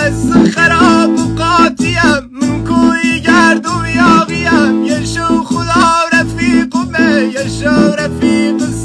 دست خراب و قاطیم، من کوی گردو یاغیم. یه شو خدا رفیقمه، یه شو رفیق